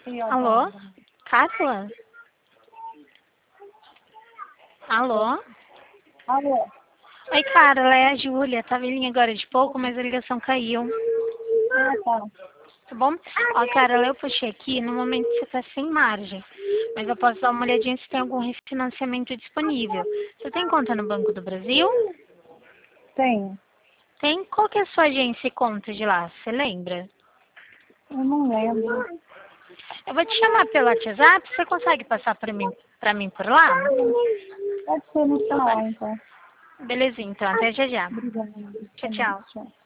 Alô? Carla? Alô? Alô? Oi, Carla, é a Júlia. Tava em linha agora de pouco, mas a ligação caiu. Ah, tá. Tá bom? Ó, Carla, eu puxei aqui. No momento você tá sem margem. Mas eu posso dar uma olhadinha se tem algum refinanciamento disponível. Você tem conta no Banco do Brasil? Tenho. Tem? Qual que é a sua agência e conta de lá? Você lembra? Eu não lembro. Eu vou te chamar pelo WhatsApp. Você consegue passar pra mim por lá? Pode ser no final, então. Belezinha, então. Até já já. Obrigada. Tchau, tchau. Tchau.